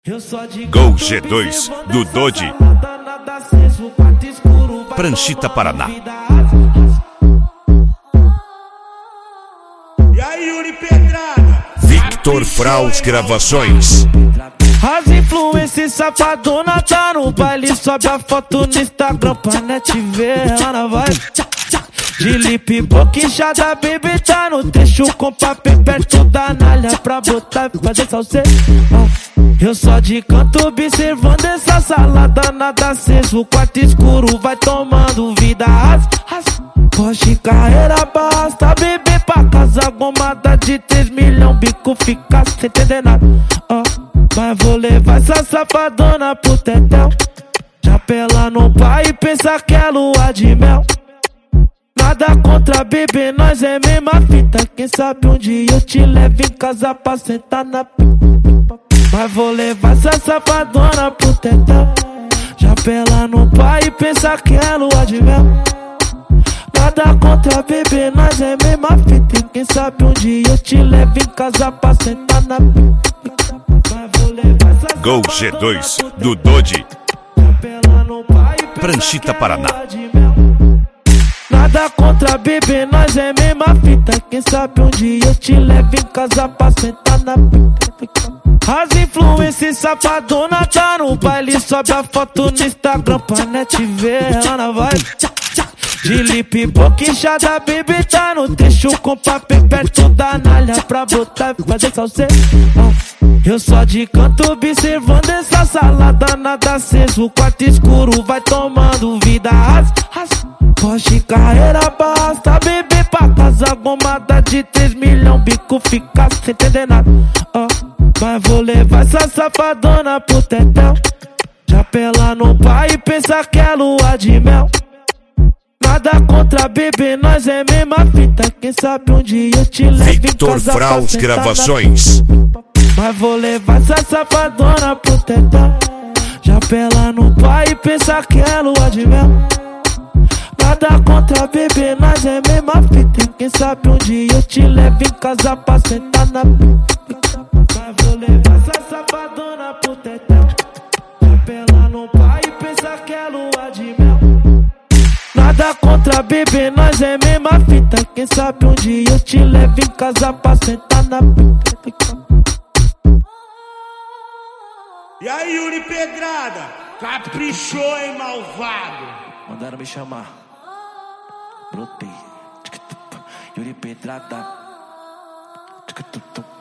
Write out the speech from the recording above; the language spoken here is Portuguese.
Gol G2 do Dodi, Pranchita, Paraná. E aí, Yuri Pedrada? Victor Fraus Gravações. As influências safadona tá no baile, sobe a foto no Instagram pra net ver ela na vibe. De lip, boca inchada, baby tá no trecho com papel perto da nalha pra botar e fazer salseiro. Eu só de canto observando essa salada, nada aceso, o quarto escuro vai tomando vida. Porsche carreira basta, bebê pra casa, gomada de 3 milhões, bico fica sem entender nada. Mas vou levar essa safadona pro tetel, chapela no pai e pensa que é lua de mel. Nada contra bebê, nós é mesma fita, quem sabe um dia eu te levo em casa pra sentar na pipa. Mas vou levar essa safadona pro tetel, chapela no pai e pensa que é lua de mel. Nada contra bebê, nós é mesma fita, quem sabe um dia eu te levo em casa pra sentar na pipa. Gol G2 do Dodi, Pranchita, Paraná. Nada contra bebê, nós é mesma fita, quem sabe um dia eu te levo em casa pra sentar na pica. As influências safadona tá no baile, sobe a foto no Instagram pra net ver ela na vibe. De lip, boca inchada, baby tá no trecho com papel perto da nalha pra botar e fazer salseiro. Eu só de canto observando essa salada, nada aceso, o quarto escuro vai tomando vida. Porsche carreira basta, bebê pra casa, gomada de 3 milhões, bico fica sem entender nada. Mas vou levar essa safadona pro tetel, chapela no pai e pensa que é lua de mel. Nada contra bebê, nós é mesma fita, quem sabe um dia eu te levo em Victor casa Fraus pra Gravações. Mas vou levar essa safadona pro tetel, chapela no pai e pensa que é lua de mel. Nada contra bebê, nós é mesma fita, quem sabe um dia eu te levo em casa pra sentar na pica. Mas vou levar essa safadona pro tetel, chapela no pai e pensa que é lua de mel. Nada contra bebê, nós é mesma fita, quem sabe um dia eu te levo em casa pra sentar na pica. E aí, Yuri Pedrada? Caprichou, hein, malvado? Mandaram me chamar, brotei. Yuri Pedrada.